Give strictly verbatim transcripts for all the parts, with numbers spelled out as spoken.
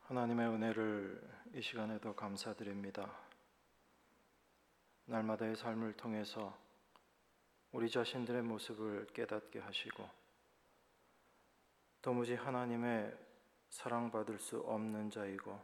하나님의 은혜를 이 시간에도 감사드립니다. 날마다의 삶을 통해서 우리 자신들의 모습을 깨닫게 하시고 도무지 하나님의 사랑받을 수 없는 자이고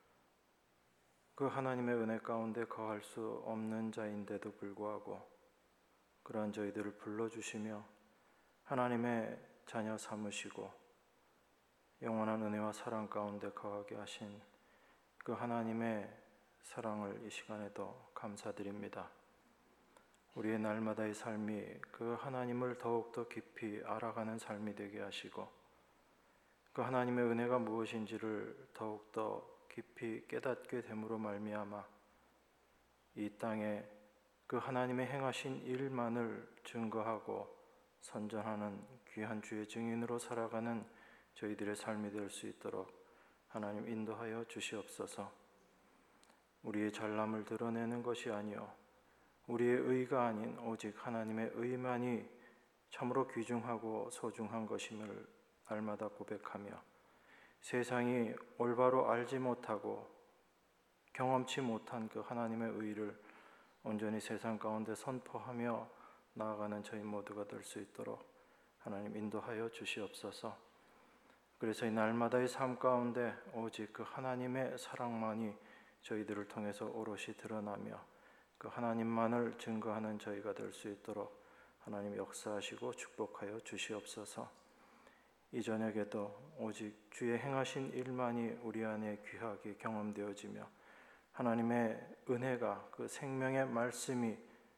그 하나님의 은혜 가운데 거할 수 없는 자인데도 불구하고 그러한 저희들을 불러주시며 하나님의 자녀 삼으시고 영원한 은혜와 사랑 가운데 거하게 하신 그 하나님의 사랑을 이 시간에도 감사드립니다. 우리의 날마다의 삶이 그 하나님을 더욱더 깊이 알아가는 삶이 되게 하시고 그 하나님의 은혜가 무엇인지를 더욱더 깊이 깨닫게 됨으로 말미암아 이 땅에 그 하나님의 행하신 일만을 증거하고 선전하는 귀한 주의 증인으로 살아가는 저희들의 삶이 될 수 있도록 하나님 인도하여 주시옵소서. 우리의 잘남을 드러내는 것이 아니요 우리의 의가 아닌 오직 하나님의 의만이 참으로 귀중하고 소중한 것임을 날마다 고백하며 세상이 올바로 알지 못하고 경험치 못한 그 하나님의 의를 온전히 세상 가운데 선포하며 나아가는 저희 모두가 될 수 있도록 하나님 인도하여 주시옵소서. 그래서 이 날마다의 삶 가운데 오직 그 하나님의 사랑만이 저희들을 통해서 오롯이 드러나며 그 하나님만을 증거하는 저희가 될 수 있도록 하나님 역사하시고 축복하여 주시옵소서. 이 저녁에도 오직 주의 행하신 일만이 우리 안에 귀하게 경험되어지며 하나님의 은혜가 그 생명의 말씀이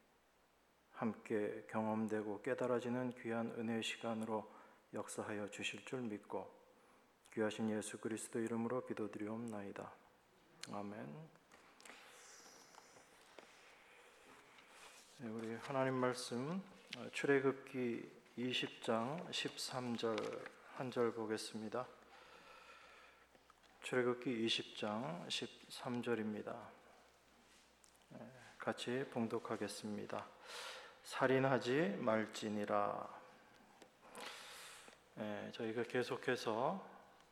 함께 경험되고 깨달아지는 귀한 은혜의 시간으로 역사하여 주실 줄 믿고 귀하신 예수 그리스도 이름으로 기도드리옵나이다. 아멘. 네, 우리 하나님 말씀 출애굽기 이십 장 십삼 절 한 절 보겠습니다. 출애굽기 이십 장 십삼 절입니다. 같이 봉독하겠습니다. 살인하지 말지니라. 네, 저희가 계속해서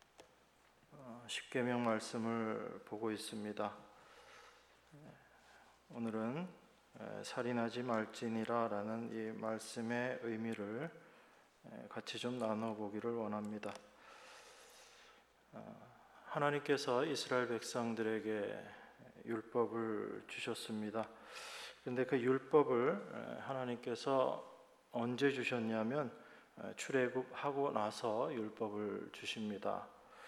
십계명 말씀을 보고 있습니다. 오늘은 살인하지 말지니라 라는 이 말씀의 의미를 같이 좀 나눠보기를 원합니다. 하나님께서 이스라엘 백성들에게 율법을 주셨습니다. 그런데 그 율법을 하나님께서 언제 주셨냐면 출애굽하고 나서 율법을 주십니다.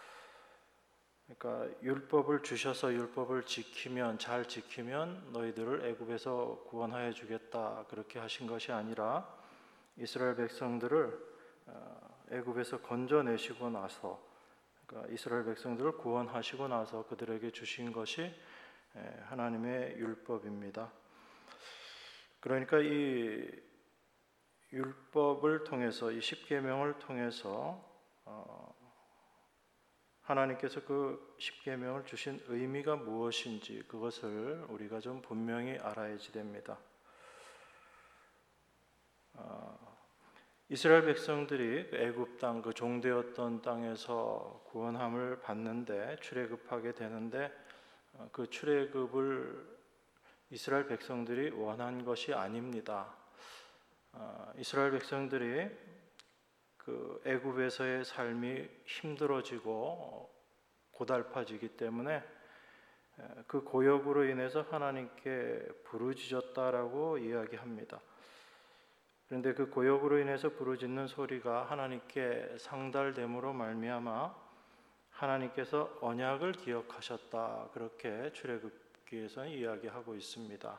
그러니까 율법을 주셔서 율법을 지키면 잘 지키면 너희들을 애굽에서 구원하여 주겠다 그렇게 하신 것이 아니라 이스라엘 백성들을 애굽에서 건져내시고 나서 그러니까 이스라엘 백성들을 구원하시고 나서 그들에게 주신 것이 하나님의 율법입니다. 그러니까 이 율법을 통해서 이 십계명을 통해서 하나님께서 그 십계명을 주신 의미가 무엇인지 그것을 우리가 좀 분명히 알아야지 됩니다. 어, 이스라엘 백성들이 애굽 땅, 그 종되었던 땅에서 구원함을 받는데 출애굽하게 되는데 어, 그 출애굽을 이스라엘 백성들이 원한 것이 아닙니다. 어, 이스라엘 백성들이 그 애굽에서의 삶이 힘들어지고 고달파지기 때문에 그 고역으로 인해서 하나님께 부르짖었다라고 이야기합니다. 그런데 그 고역으로 인해서 부르짖는 소리가 하나님께 상달됨으로 말미암아 하나님께서 언약을 기억하셨다 그렇게 출애굽기에서는 이야기하고 있습니다.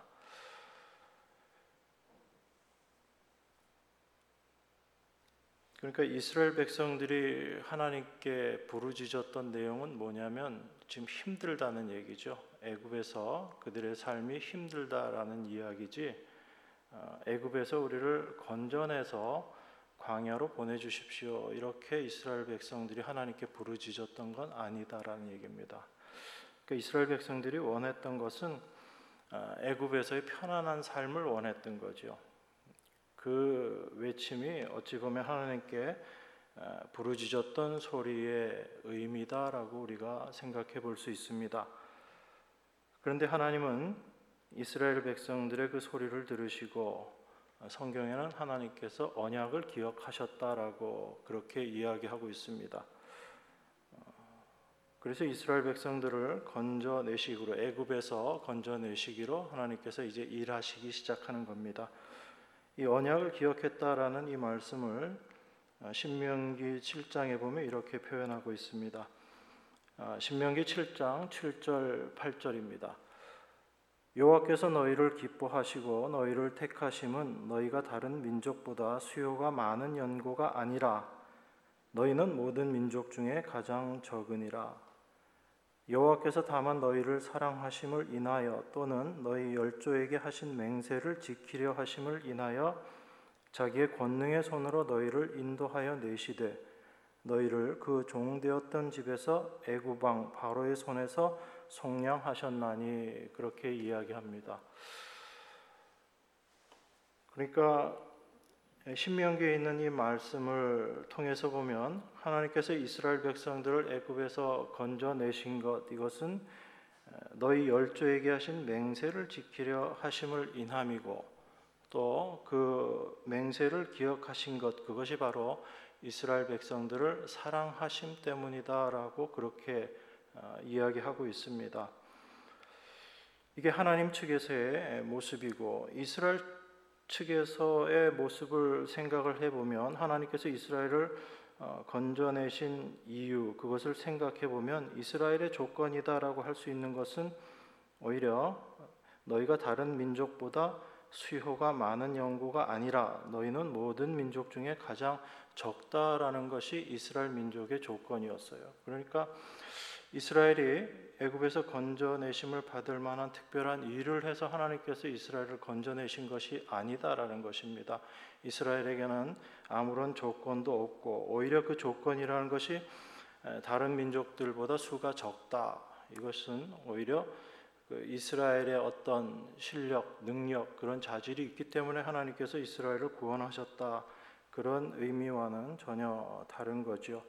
그러니까 이스라엘 백성들이 하나님께 부르짖었던 내용은 뭐냐면 지금 힘들다는 얘기죠. 애굽에서 그들의 삶이 힘들다라는 이야기지 애굽에서 우리를 건져내서 광야로 보내주십시오 이렇게 이스라엘 백성들이 하나님께 부르짖었던 건 아니다라는 얘기입니다. 그러니까 이스라엘 백성들이 원했던 것은 애굽에서의 편안한 삶을 원했던 거죠. 그 외침이 어찌 보면 하나님께 부르짖었던 소리의 의미다라고 우리가 생각해 볼 수 있습니다. 그런데 하나님은 이스라엘 백성들의 그 소리를 들으시고 성경에는 하나님께서 언약을 기억하셨다라고 그렇게 이야기하고 있습니다. 그래서 이스라엘 백성들을 건져내시기로, 애굽에서 건져내시기로 하나님께서 이제 일하시기 시작하는 겁니다. 이 언약을 기억했다라는 이 말씀을 신명기 칠 장에 보면 이렇게 표현하고 있습니다. 신명기 칠 장 칠 절 팔 절입니다. 여호와께서 너희를 기뻐하시고 너희를 택하심은 너희가 다른 민족보다 수요가 많은 연고가 아니라 너희는 모든 민족 중에 가장 적으니라. 여호와께서 다만 너희를 사랑하심을 인하여 또는 너희 열조에게 하신 맹세를 지키려 하심을 인하여 자기의 권능의 손으로 너희를 인도하여 내시되 너희를 그 종되었던 집에서 애굽 왕 바로의 손에서 속량하셨나니, 그렇게 이야기합니다. 그러니까 신명기에 있는 이 말씀을 통해서 보면 하나님께서 이스라엘 백성들을 애굽에서 건져내신 것, 이것은 너희 열조에게 하신 맹세를 지키려 하심을 인함이고 또 그 맹세를 기억하신 것, 그것이 바로 이스라엘 백성들을 사랑하심 때문이다라고 그렇게 이야기하고 있습니다. 이게 하나님 측에서의 모습이고 이스라엘 측에서의 모습을 생각을 해보면 하나님께서 이스라엘을 건져내신 이유, 그것을 생각해 보면 이스라엘의 조건이다라고 할 수 있는 것은 오히려 너희가 다른 민족보다 수효가 많은 연고가 아니라 너희는 모든 민족 중에 가장 적다라는 것이 이스라엘 민족의 조건이었어요. 그러니까 이스라엘이 애굽에서 건져내심을 받을 만한 특별한 일을 해서 하나님께서 이스라엘을 건져내신 것이 아니다라는 것입니다. 이스라엘에게는 아무런 조건도 없고 오히려 그 조건이라는 것이 다른 민족들보다 수가 적다. 이것은 오히려 그 이스라엘의 어떤 실력, 능력, 그런 자질이 있기 때문에 하나님께서 이스라엘을 구원하셨다. 그런 의미와는 전혀 다른 거죠.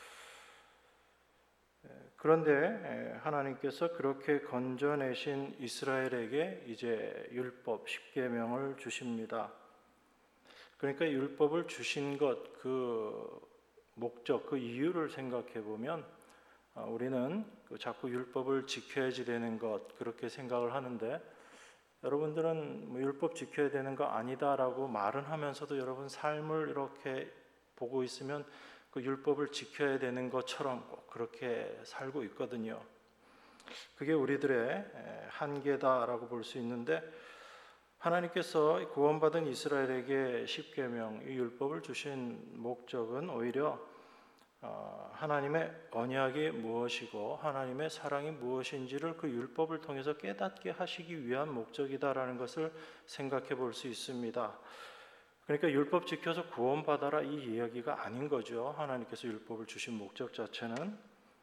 그런데 하나님께서 그렇게 건져내신 이스라엘에게 이제 율법 십계명을 주십니다. 그러니까 율법을 주신 것, 그 목적, 그 이유를 생각해 보면 우리는 자꾸 율법을 지켜야지 되는 것, 그렇게 생각을 하는데 여러분들은 뭐 율법 지켜야 되는 거 아니다라고 말은 하면서도 여러분 삶을 이렇게 보고 있으면 그 율법을 지켜야 되는 것처럼 꼭 그렇게 살고 있거든요. 그게 우리들의 한계다라고 볼 수 있는데 하나님께서 구원받은 이스라엘에게 십계명, 이 율법을 주신 목적은 오히려 하나님의 언약이 무엇이고 하나님의 사랑이 무엇인지를 그 율법을 통해서 깨닫게 하시기 위한 목적이다라는 것을 생각해 볼 수 있습니다. 그러니까 율법 지켜서 구원받아라 이 이야기가 아닌 거죠. 하나님께서 율법을 주신 목적 자체는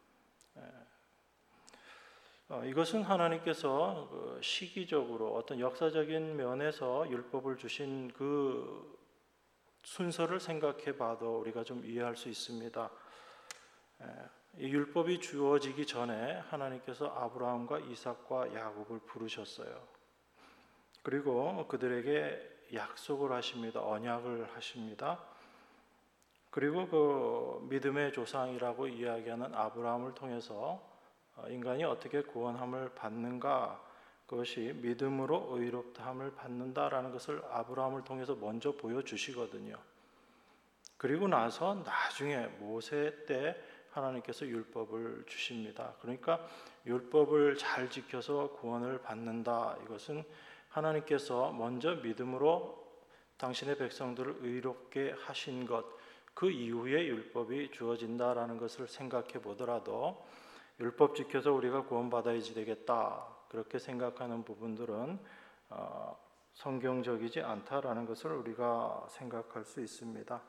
어, 이것은 하나님께서 시기적으로 어떤 역사적인 면에서 율법을 주신 그 순서를 생각해 봐도 우리가 좀 이해할 수 있습니다. 이 율법이 주어지기 전에 하나님께서 아브라함과 이삭과 야곱을 부르셨어요. 그리고 그들에게 약속을 하십니다. 언약을 하십니다. 그리고 그 믿음의 조상이라고 이야기하는 아브라함을 통해서 인간이 어떻게 구원함을 받는가, 그것이 믿음으로 의롭다함을 받는다라는 것을 아브라함을 통해서 먼저 보여주시거든요. 그리고 나서 나중에 모세 때 하나님께서 율법을 주십니다. 그러니까 율법을 잘 지켜서 구원을 받는다, 이것은 하나님께서 먼저 믿음으로 당신의 백성들을 의롭게 하신 것, 그 이후에 율법이 주어진다라는 것을 생각해 보더라도 율법 지켜서 우리가 구원받아야지 되겠다, 그렇게 생각하는 부분들은 어, 성경적이지 않다라는 것을 우리가 생각할 수 있습니다.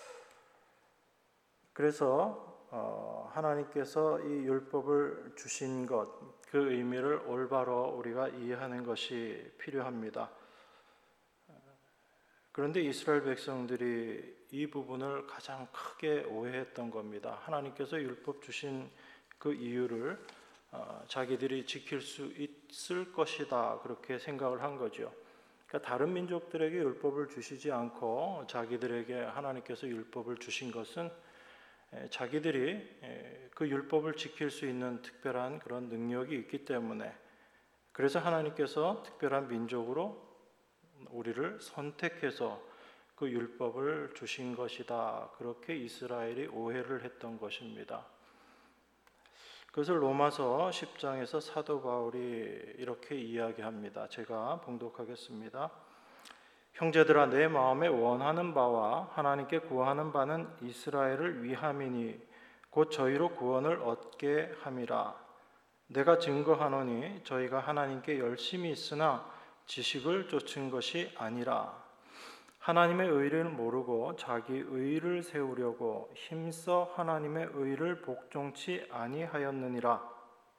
그래서 어, 하나님께서 이 율법을 주신 것, 그 의미를 올바로 우리가 이해하는 것이 필요합니다. 그런데 이스라엘 백성들이 이 부분을 가장 크게 오해했던 겁니다. 하나님께서 율법 주신 그 이유를 어, 자기들이 지킬 수 있을 것이다 그렇게 생각을 한 거죠. 그러니까 다른 민족들에게 율법을 주시지 않고 자기들에게 하나님께서 율법을 주신 것은 자기들이 그 율법을 지킬 수 있는 특별한 그런 능력이 있기 때문에, 그래서 하나님께서 특별한 민족으로 우리를 선택해서 그 율법을 주신 것이다 그렇게 이스라엘이 오해를 했던 것입니다. 그것을 로마서 십 장에서 사도 바울이 이렇게 이야기합니다. 제가 봉독하겠습니다. 형제들아, 내 마음에 원하는 바와 하나님께 구하는 바는 이스라엘을 위함이니 곧 저희로 구원을 얻게 함이라. 내가 증거하노니 저희가 하나님께 열심히 있으나 지식을 쫓은 것이 아니라 하나님의 의를 모르고 자기 의를 세우려고 힘써 하나님의 의를 복종치 아니하였느니라.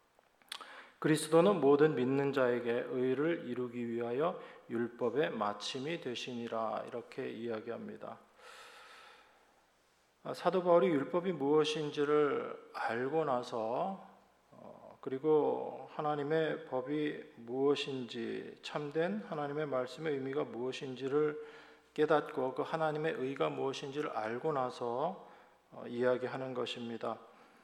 그리스도는 모든 믿는 자에게 의를 이루기 위하여 율법의 마침이 되시니라. 이렇게 이야기합니다. 사도 바울이 율법이 무엇인지를 알고 나서 그리고 하나님의 법이 무엇인지, 참된 하나님의 말씀의 의미가 무엇인지를 깨닫고 그 하나님의 의가 무엇인지를 알고 나서 이야기하는 것입니다.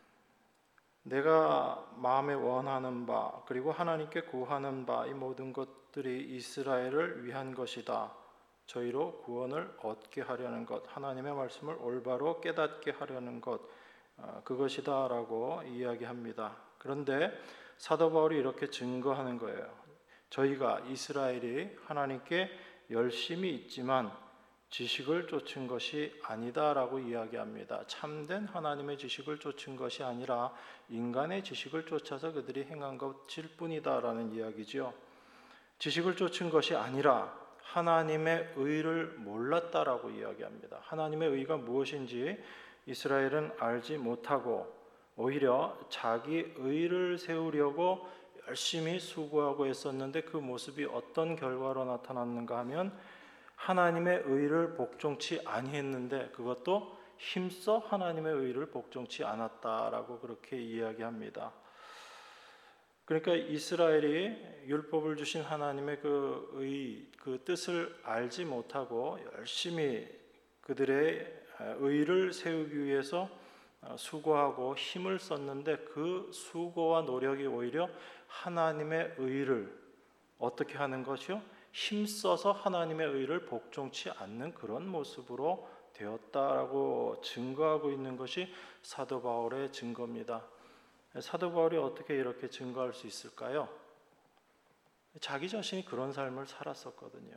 내가 마음에 원하는 바 그리고 하나님께 구하는 바, 이 모든 것들이 이스라엘을 위한 것이다. 저희로 구원을 얻게 하려는 것, 하나님의 말씀을 올바로 깨닫게 하려는 것, 그것이다 라고 이야기합니다. 그런데 사도 바울이 이렇게 증거하는 거예요. 저희가 이스라엘이 하나님께 열심히 있지만 지식을 쫓은 것이 아니다라고 이야기합니다. 참된 하나님의 지식을 쫓은 것이 아니라 인간의 지식을 쫓아서 그들이 행한 것일 뿐이다라는 이야기죠. 지식을 쫓은 것이 아니라 하나님의 의를 몰랐다라고 이야기합니다. 하나님의 의가 무엇인지 이스라엘은 알지 못하고 오히려 자기 의를 세우려고 열심히 수고하고 했었는데, 그 모습이 어떤 결과로 나타났는가 하면 하나님의 의를 복종치 아니했는데 그것도 힘써 하나님의 의를 복종치 않았다라고 그렇게 이야기합니다. 그러니까 이스라엘이 율법을 주신 하나님의 그 의, 그 뜻을 알지 못하고 열심히 그들의 의를 세우기 위해서 수고하고 힘을 썼는데, 그 수고와 노력이 오히려 하나님의 의를 어떻게 하는 것이요? 힘써서 하나님의 의를 복종치 않는 그런 모습으로 되었다라고 증거하고 있는 것이 사도 바울의 증거입니다. 사도 바울이 어떻게 이렇게 증거할 수 있을까요? 자기 자신이 그런 삶을 살았었거든요.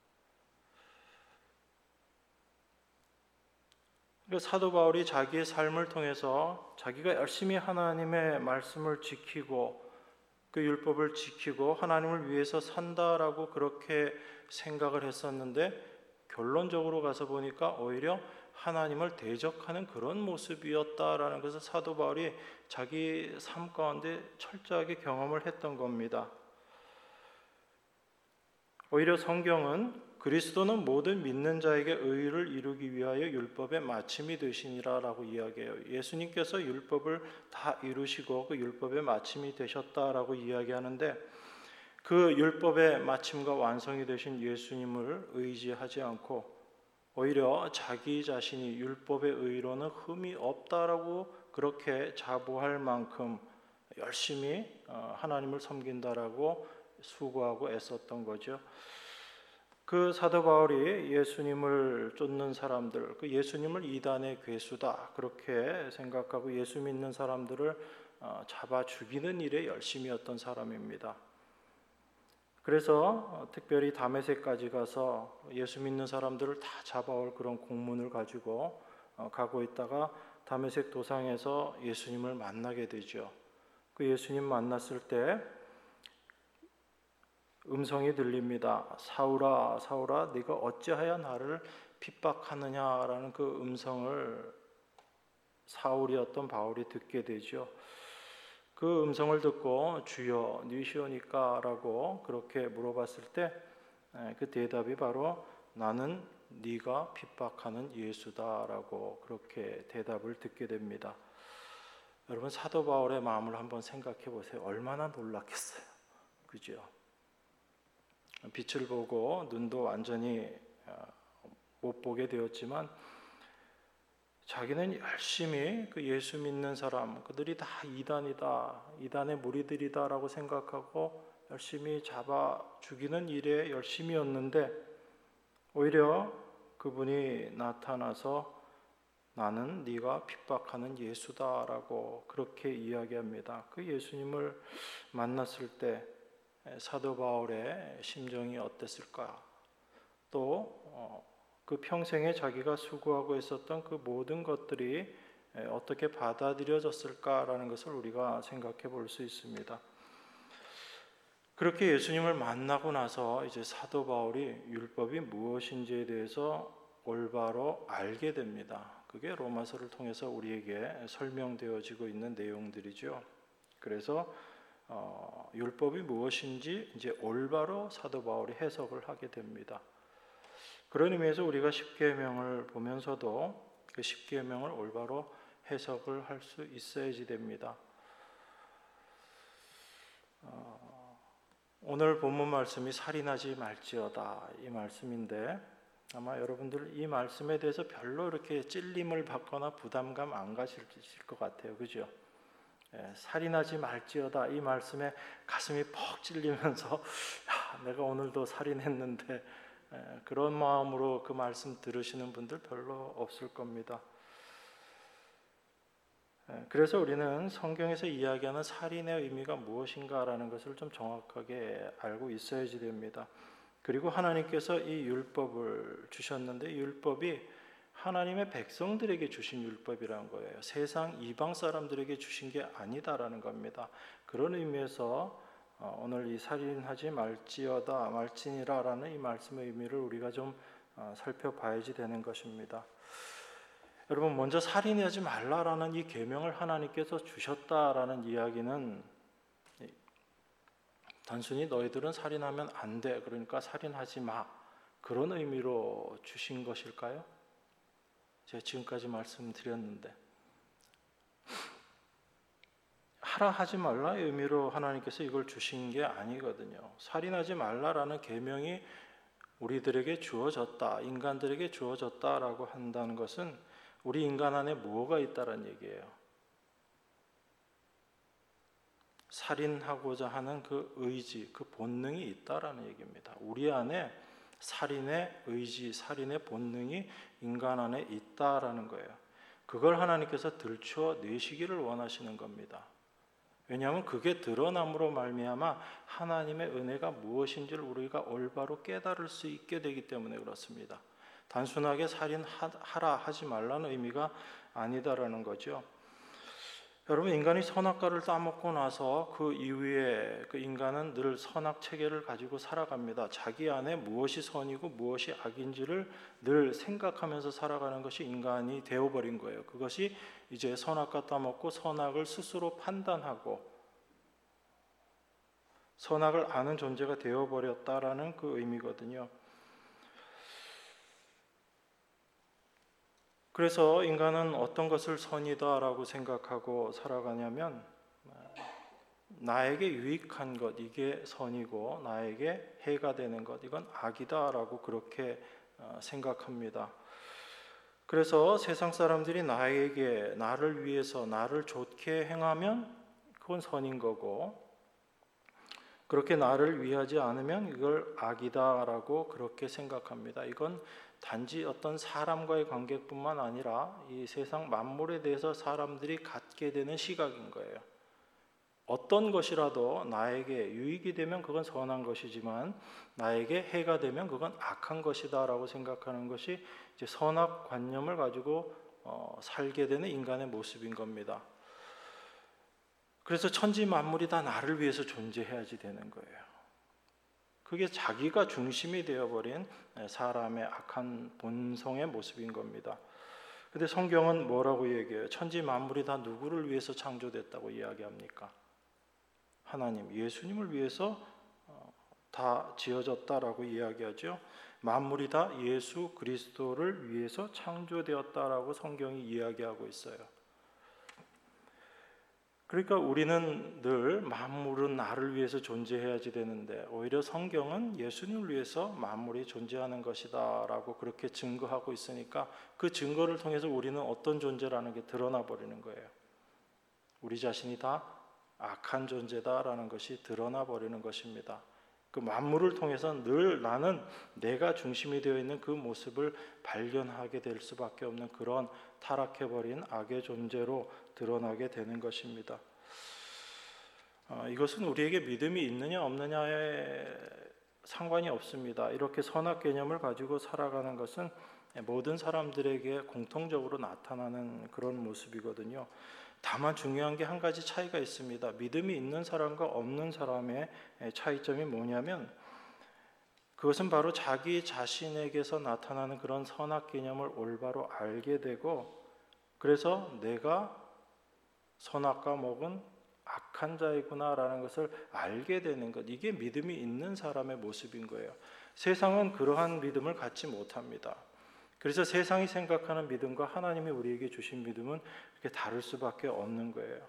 사도 바울이 자기의 삶을 통해서 자기가 열심히 하나님의 말씀을 지키고 그 율법을 지키고 하나님을 위해서 산다라고 그렇게 생각을 했었는데, 결론적으로 가서 보니까 오히려 하나님을 대적하는 그런 모습이었다라는 것을 사도 바울이 자기 삶 가운데 철저하게 경험을 했던 겁니다. 오히려 성경은 그리스도는 모든 믿는 자에게 의를 이루기 위하여 율법의 마침이 되시니라라고 이야기해요. 예수님께서 율법을 다 이루시고 그 율법의 마침이 되셨다라고 이야기하는데, 그 율법의 마침과 완성이 되신 예수님을 의지하지 않고 오히려 자기 자신이 율법의 의로는 흠이 없다라고 그렇게 자부할 만큼 열심히 하나님을 섬긴다라고 수고하고 애썼던 거죠. 그 사도 바울이 예수님을 쫓는 사람들, 그 예수님을 이단의 괴수다 그렇게 생각하고 예수 믿는 사람들을 잡아 죽이는 일에 열심이었던 사람입니다. 그래서 특별히 다메섹까지 가서 예수 믿는 사람들을 다 잡아올 그런 공문을 가지고 가고 있다가 다메섹 도상에서 예수님을 만나게 되죠. 그 예수님 만났을 때 음성이 들립니다. 사울아, 사울아, 네가 어찌하여 나를 핍박하느냐라는 그 음성을 사울이었던 바울이 듣게 되죠. 그 음성을 듣고 주여 누이시오니까라고 그렇게 물어봤을 때 그 대답이 바로 나는 네가 핍박하는 예수다라고 그렇게 대답을 듣게 됩니다. 여러분, 사도 바울의 마음을 한번 생각해 보세요. 얼마나 놀랐겠어요. 그죠? 빛을 보고 눈도 완전히 못 보게 되었지만 자기는 열심히 그 예수 믿는 사람, 그들이 다 이단이다, 이단의 무리들이다라고 생각하고 열심히 잡아 죽이는 일에 열심이었는데 오히려 그분이 나타나서 나는 네가 핍박하는 예수다라고 그렇게 이야기합니다. 그 예수님을 만났을 때 사도 바울의 심정이 어땠을까? 또 그 평생에 자기가 수고하고 있었던 그 모든 것들이 어떻게 받아들여졌을까라는 것을 우리가 생각해 볼 수 있습니다. 그렇게 예수님을 만나고 나서 이제 사도 바울이 율법이 무엇인지에 대해서 올바로 알게 됩니다. 그게 로마서를 통해서 우리에게 설명되어지고 있는 내용들이죠. 그래서 어, 율법이 무엇인지 이제 올바로 사도 바울이 해석을 하게 됩니다. 그런 의미에서 우리가 십계명을 보면서도 그 십계명을 올바로 해석을 할 수 있어야지 됩니다. 어, 오늘 본문 말씀이 살인하지 말지어다 이 말씀인데 아마 여러분들 이 말씀에 대해서 별로 이렇게 찔림을 받거나 부담감 안 가실 것 같아요. 그죠? 예, 살인하지 말지어다 이 말씀에 가슴이 퍽 찔리면서 야, 내가 오늘도 살인했는데 예, 그런 마음으로 그 말씀 들으시는 분들 별로 없을 겁니다. 예, 그래서 우리는 성경에서 이야기하는 살인의 의미가 무엇인가라는 것을 좀 정확하게 알고 있어야지 됩니다. 그리고 하나님께서 이 율법을 주셨는데 이 율법이 하나님의 백성들에게 주신 율법이라는 거예요. 세상 이방 사람들에게 주신 게 아니다라는 겁니다. 그런 의미에서 오늘 이 살인하지 말지어다 말지니라라는 이 말씀의 의미를 우리가 좀 살펴봐야지 되는 것입니다. 여러분, 먼저 살인하지 말라라는 이 계명을 하나님께서 주셨다라는 이야기는 단순히 너희들은 살인하면 안 돼, 그러니까 살인하지 마, 그런 의미로 주신 것일까요? 제가 지금까지 말씀드렸는데 하라 하지 말라의 의미로 하나님께서 이걸 주신 게 아니거든요. 살인하지 말라라는 계명이 우리들에게 주어졌다, 인간들에게 주어졌다라고 한다는 것은 우리 인간 안에 뭐가 있다라는 얘기예요. 살인하고자 하는 그 의지, 그 본능이 있다라는 얘기입니다. 우리 안에 살인의 의지, 살인의 본능이 인간 안에 있다라는 거예요. 그걸 하나님께서 들추어 내시기를 원하시는 겁니다. 왜냐하면 그게 드러남으로 말미암아 하나님의 은혜가 무엇인지를 우리가 올바로 깨달을 수 있게 되기 때문에 그렇습니다. 단순하게 살인하라 하지 말라는 의미가 아니다라는 거죠. 여러분, 인간이 선악과를 따먹고 나서 그 이후에 그 인간은 늘 선악 체계를 가지고 살아갑니다. 자기 안에 무엇이 선이고 무엇이 악인지를 늘 생각하면서 살아가는 것이 인간이 되어버린 거예요. 그것이 이제 선악과 따먹고 선악을 스스로 판단하고 선악을 아는 존재가 되어버렸다라는 그 의미거든요. 그래서 인간은 어떤 것을 선이다라고 생각하고 살아가냐면 나에게 유익한 것, 이게 선이고 나에게 해가 되는 것, 이건 악이다라고 그렇게 생각합니다. 그래서 세상 사람들이 나에게, 나를 위해서 나를 좋게 행하면 그건 선인 거고 그렇게 나를 위하지 않으면 이걸 악이다라고 그렇게 생각합니다. 이건 단지 어떤 사람과의 관계뿐만 아니라 이 세상 만물에 대해서 사람들이 갖게 되는 시각인 거예요. 어떤 것이라도 나에게 유익이 되면 그건 선한 것이지만 나에게 해가 되면 그건 악한 것이다라고 생각하는 것이 이제 선악관념을 가지고 어, 살게 되는 인간의 모습인 겁니다. 그래서 천지 만물이 다 나를 위해서 존재해야지 되는 거예요. 그게 자기가 중심이 되어버린 사람의 악한 본성의 모습인 겁니다. 그런데 성경은 뭐라고 얘기해요? 천지 만물이 다 누구를 위해서 창조됐다고 이야기합니까? 하나님, 예수님을 위해서 다 지어졌다라고 이야기하죠. 만물이 다 예수 그리스도를 위해서 창조되었다라고 성경이 이야기하고 있어요. 그러니까 우리는 늘 만물은 나를 위해서 존재해야지 되는데 오히려 성경은 예수님을 위해서 만물이 존재하는 것이다 라고 그렇게 증거하고 있으니까 그 증거를 통해서 우리는 어떤 존재라는 게 드러나 버리는 거예요. 우리 자신이 다 악한 존재다라는 것이 드러나 버리는 것입니다. 그 만물을 통해서 늘 나는 내가 중심이 되어 있는 그 모습을 발견하게 될 수밖에 없는 그런 타락해버린 악의 존재로 드러나게 되는 것입니다. 어, 이것은 우리에게 믿음이 있느냐 없느냐에 상관이 없습니다. 이렇게 선악 개념을 가지고 살아가는 것은 모든 사람들에게 공통적으로 나타나는 그런 모습이거든요. 다만 중요한 게 한 가지 차이가 있습니다. 믿음이 있는 사람과 없는 사람의 차이점이 뭐냐면 그것은 바로 자기 자신에게서 나타나는 그런 선악 개념을 올바로 알게 되고 그래서 내가 선악과 목은 악한 자이구나 라는 것을 알게 되는 것, 이게 믿음이 있는 사람의 모습인 거예요. 세상은 그러한 믿음을 갖지 못합니다. 그래서 세상이 생각하는 믿음과 하나님이 우리에게 주신 믿음은 이렇게 다를 수밖에 없는 거예요.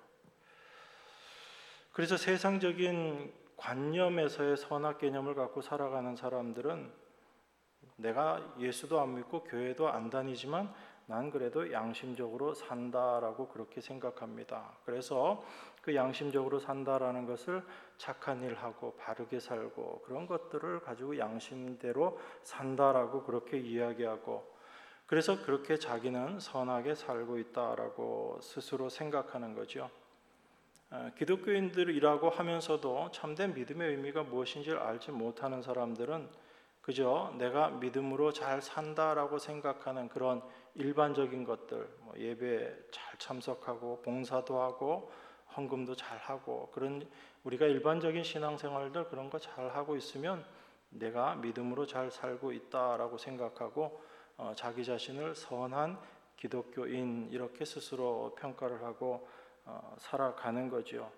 그래서 세상적인 관념에서의 선악 개념을 갖고 살아가는 사람들은 내가 예수도 안 믿고 교회도 안 다니지만 난 그래도 양심적으로 산다라고 그렇게 생각합니다. 그래서 그 양심적으로 산다라는 것을 착한 일하고 바르게 살고 그런 것들을 가지고 양심대로 산다라고 그렇게 이야기하고 그래서 그렇게 자기는 선하게 살고 있다라고 스스로 생각하는 거죠. 기독교인들이라고 하면서도 참된 믿음의 의미가 무엇인지를 알지 못하는 사람들은 그저 내가 믿음으로 잘 산다라고 생각하는 그런 일반적인 것들, 뭐 예배 잘 참석하고 봉사도 하고 헌금도 잘 하고 그런 우리가 일반적인 신앙생활들 그런 거 잘 하고 있으면 내가 믿음으로 잘 살고 있다라고 생각하고 어, 자기 자신을 선한 기독교인 이렇게 스스로 평가를 하고 어, 살아가는 거죠.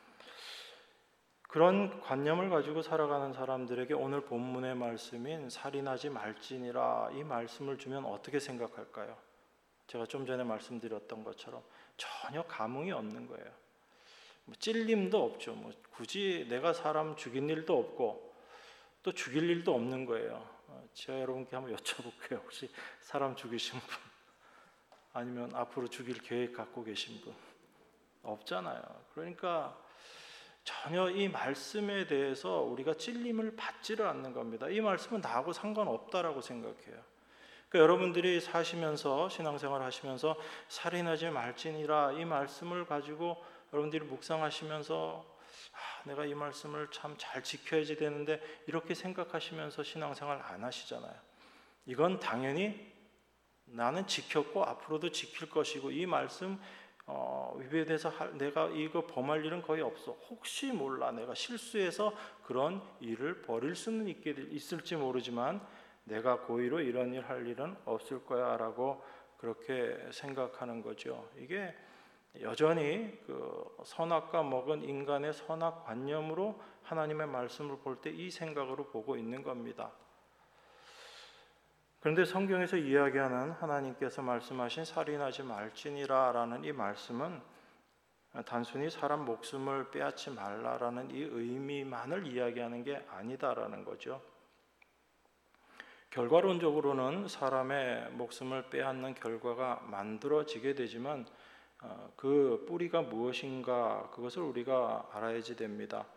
그런 관념을 가지고 살아가는 사람들에게 오늘 본문의 말씀인 살인하지 말지니라 이 말씀을 주면 어떻게 생각할까요? 제가 좀 전에 말씀드렸던 것처럼 전혀 감흥이 없는 거예요. 뭐 찔림도 없죠. 뭐 굳이 내가 사람 죽인 일도 없고 또 죽일 일도 없는 거예요. 제가 여러분께 한번 여쭤볼게요. 혹시 사람 죽이신 분 아니면 앞으로 죽일 계획 갖고 계신 분 없잖아요. 그러니까 전혀 이 말씀에 대해서 우리가 찔림을 받지를 않는 겁니다. 이 말씀은 나하고 상관없다라고 생각해요. 그러니까 여러분들이 사시면서 신앙생활 하시면서 살인하지 말지니라 이 말씀을 가지고 여러분들이 묵상하시면서 아, 내가 이 말씀을 참 잘 지켜야지 되는데 이렇게 생각하시면서 신앙생활 안 하시잖아요. 이건 당연히 나는 지켰고 앞으로도 지킬 것이고 이 말씀 어, 위배돼서 할, 내가 이거 범할 일은 거의 없어. 혹시 몰라 내가 실수해서 그런 일을 벌일 수는 있게, 있을지 모르지만 내가 고의로 이런 일 할 일은 없을 거야 라고 그렇게 생각하는 거죠. 이게 여전히 그 선악과 먹은 인간의 선악 관념으로 하나님의 말씀을 볼 때 이 생각으로 보고 있는 겁니다. 그런데 성경에서 이야기하는 하나님께서 말씀하신 살인하지 말지니라 라는 이 말씀은 단순히 사람 목숨을 빼앗지 말라라는 이 의미만을 이야기하는 게 아니다라는 거죠. 결과론적으로는 사람의 목숨을 빼앗는 결과가 만들어지게 되지만 그 뿌리가 무엇인가 그것을 우리가 알아야지 됩니다.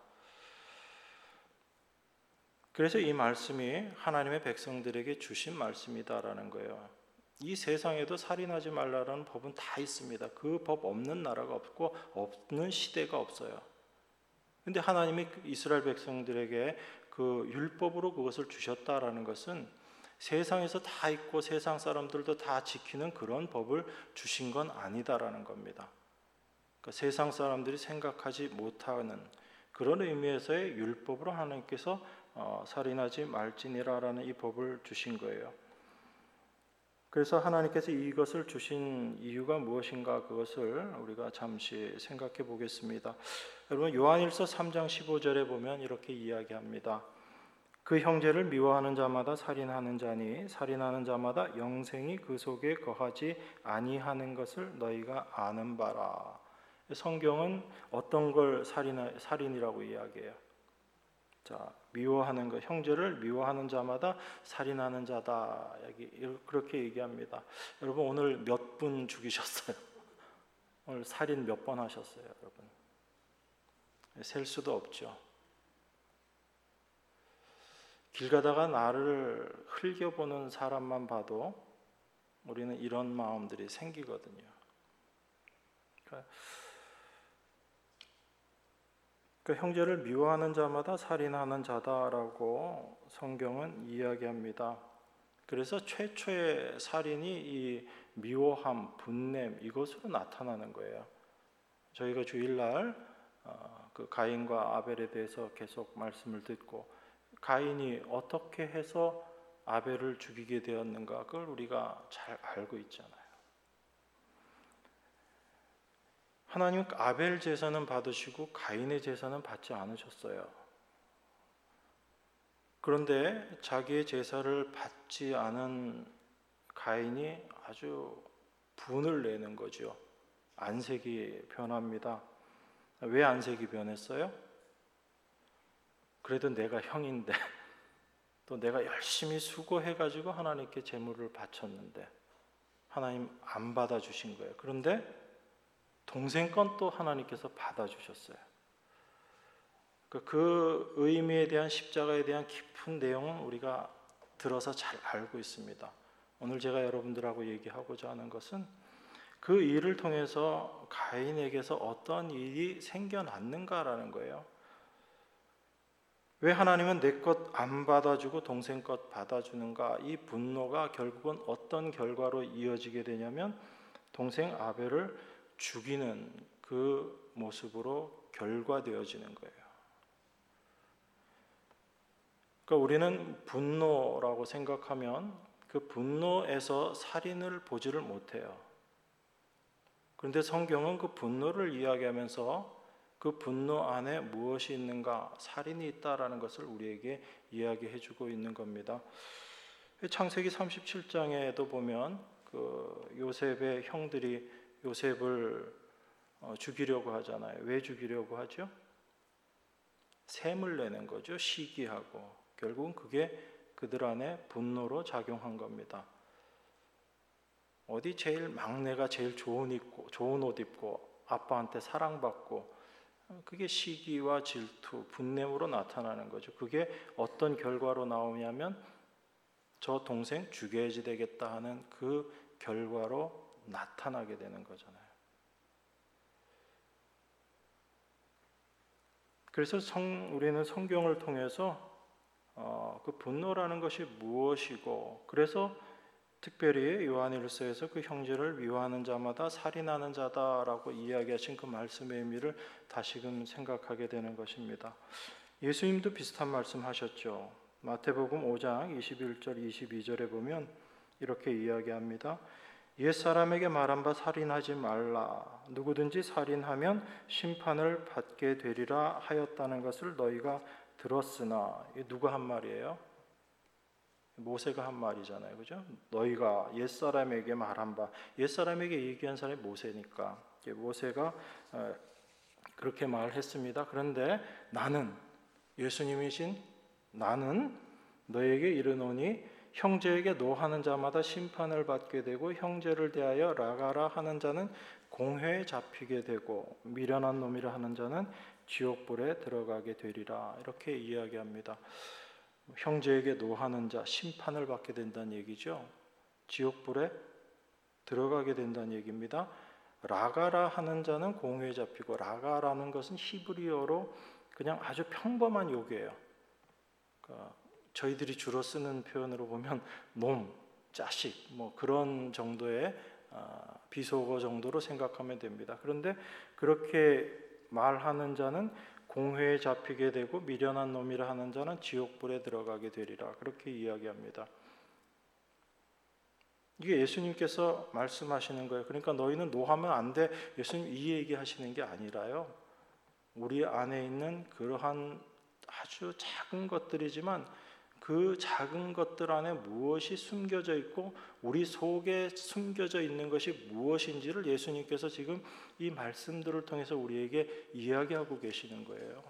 그래서 이 말씀이 하나님의 백성들에게 주신 말씀이다라는 거예요. 이 세상에도 살인하지 말라라는 법은 다 있습니다. 그 법 없는 나라가 없고 없는 시대가 없어요. 근데 하나님이 이스라엘 백성들에게 그 율법으로 그것을 주셨다라는 것은 세상에서 다 있고 세상 사람들도 다 지키는 그런 법을 주신 건 아니다라는 겁니다. 그러니까 세상 사람들이 생각하지 못하는 그런 의미에서의 율법으로 하나님께서 어, 살인하지 말지니라라는 이 법을 주신 거예요. 그래서 하나님께서 이것을 주신 이유가 무엇인가 그것을 우리가 잠시 생각해 보겠습니다. 여러분 요한일서 삼 장 십오 절에 보면 이렇게 이야기합니다. 그 형제를 미워하는 자마다 살인하는 자니 살인하는 자마다 영생이 그 속에 거하지 아니하는 것을 너희가 아는 바라. 성경은 어떤 걸 살인, 살인이라고 이야기해요? 자, 미워하는 것, 형제를 미워하는 자마다 살인하는 자다. 그렇게 얘기합니다. 여러분 오늘 몇 분 죽이셨어요? 오늘 살인 몇 번 하셨어요, 여러분? 셀 수도 없죠. 길 가다가 나를 흘겨보는 사람만 봐도 우리는 이런 마음들이 생기거든요. 그러니까, 그러니까 형제를 미워하는 자마다 살인하는 자다라고 성경은 이야기합니다. 그래서 최초의 살인이 이 미워함, 분냄 이것으로 나타나는 거예요. 저희가 주일날 그 가인과 아벨에 대해서 계속 말씀을 듣고 가인이 어떻게 해서 아벨을 죽이게 되었는가 그걸 우리가 잘 알고 있잖아요. 하나님은 아벨 제사는 받으시고 가인의 제사는 받지 않으셨어요. 그런데 자기의 제사를 받지 않은 가인이 아주 분을 내는 거죠. 안색이 변합니다. 왜 안색이 변했어요? 그래도 내가 형인데 또 내가 열심히 수고해가지고 하나님께 제물을 바쳤는데 하나님 안 받아주신 거예요. 그런데 동생 건 또 하나님께서 받아주셨어요. 그 의미에 대한 십자가에 대한 깊은 내용은 우리가 들어서 잘 알고 있습니다. 오늘 제가 여러분들하고 얘기하고자 하는 것은 그 일을 통해서 가인에게서 어떤 일이 생겨났는가라는 거예요. 왜 하나님은 내 것 안 받아주고 동생 것 받아주는가? 이 분노가 결국은 어떤 결과로 이어지게 되냐면 동생 아벨을 죽이는 그 모습으로 결과되어지는 거예요. 그러니까 우리는 분노라고 생각하면 그 분노에서 살인을 보지를 못해요. 그런데 성경은 그 분노를 이야기하면서 그 분노 안에 무엇이 있는가? 살인이 있다라는 것을 우리에게 이야기해 주고 있는 겁니다. 창세기 삼십칠 장에도 보면 그 요셉의 형들이 요셉을 죽이려고 하잖아요. 왜 죽이려고 하죠? 셈을 내는 거죠. 시기하고. 결국은 그게 그들 안에 분노로 작용한 겁니다. 어디 제일 막내가 제일 좋은 입고 좋은 옷 입고 아빠한테 사랑받고 그게 시기와 질투, 분냄으로 나타나는 거죠. 그게 어떤 결과로 나오냐면 저 동생 죽여야지 되겠다 하는 그 결과로 나타나게 되는 거잖아요. 그래서 성, 우리는 성경을 통해서 어, 그 분노라는 것이 무엇이고 그래서 특별히 요한일서에서 그 형제를 미워하는 자마다 살인하는 자다라고 이야기하신 그 말씀의 의미를 다시금 생각하게 되는 것입니다. 예수님도 비슷한 말씀하셨죠. 마태복음 오 장 이십일 절 이십이 절에 보면 이렇게 이야기합니다. 옛사람에게 말한 바 살인하지 말라. 누구든지 살인하면 심판을 받게 되리라 하였다는 것을 너희가 들었으나. 이게 누가 한 말이에요? 모세가 한 말이잖아요. 그죠? 너희가 옛사람에게 말한 바, 옛사람에게 얘기한 사람이 모세니까 모세가 그렇게 말했습니다. 그런데 나는, 예수님이신 나는 너에게 이르노니 형제에게 노하는 자마다 심판을 받게 되고 형제를 대하여 라가라 하는 자는 공회에 잡히게 되고 미련한 놈이라 하는 자는 지옥불에 들어가게 되리라. 이렇게 이야기합니다. 형제에게 노하는 자, 심판을 받게 된다는 얘기죠. 지옥불에 들어가게 된다는 얘기입니다. 라가라 하는 자는 공회에 잡히고, 라가라는 것은 히브리어로 그냥 아주 평범한 욕이에요. 그러니까 저희들이 주로 쓰는 표현으로 보면 놈, 자식 뭐 그런 정도의 비속어 정도로 생각하면 됩니다. 그런데 그렇게 말하는 자는 공회에 잡히게 되고 미련한 놈이라 하는 자는 지옥불에 들어가게 되리라. 그렇게 이야기합니다. 이게 예수님께서 말씀하시는 거예요. 그러니까 너희는 노하면 안 돼. 예수님 이 얘기하시는 게 아니라요. 우리 안에 있는 그러한 아주 작은 것들이지만 그 작은 것들 안에 무엇이 숨겨져 있고 우리 속에 숨겨져 있는 것이 무엇인지를 예수님께서 지금 이 말씀들을 통해서 우리에게 이야기하고 계시는 거예요.